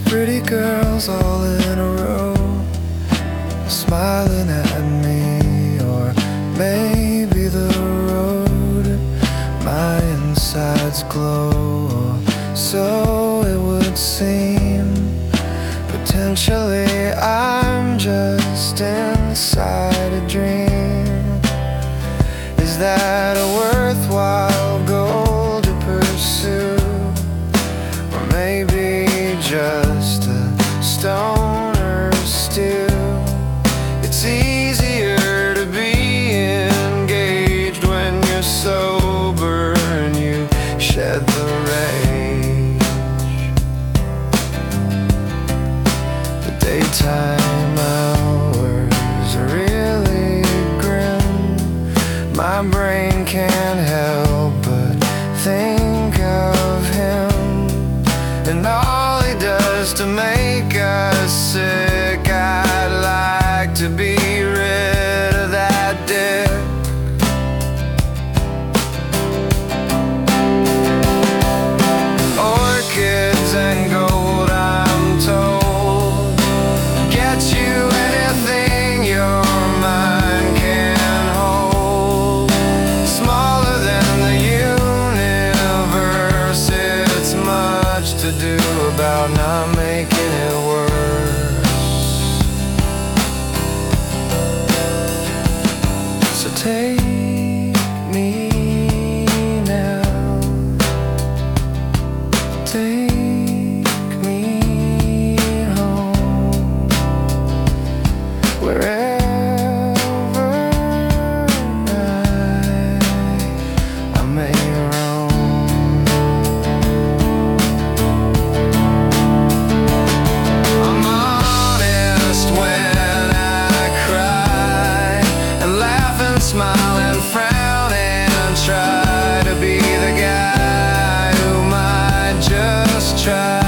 pretty girls all in a row, smiling at me, or maybe the road. My insides glow, or so it would seem. Potentially I'm just inside a dream. Is that a worthwhile goal to pursue? Or maybe just a stoner stew? It's easier to be engaged when you're sober and you shed the rage. The daytime hours are really grim. My brain can't help but think of him, and all he does to make us sick. I'd like to be rid of that dick. Orchids and gold, I'm told, get you anything your mind can hold. Smaller than the universe, it's much to do about not making it worse. So take me now, take me home, wherever I may roam. I'm honest when I cry, and laugh and smile and frown and try to be the guy who might just try.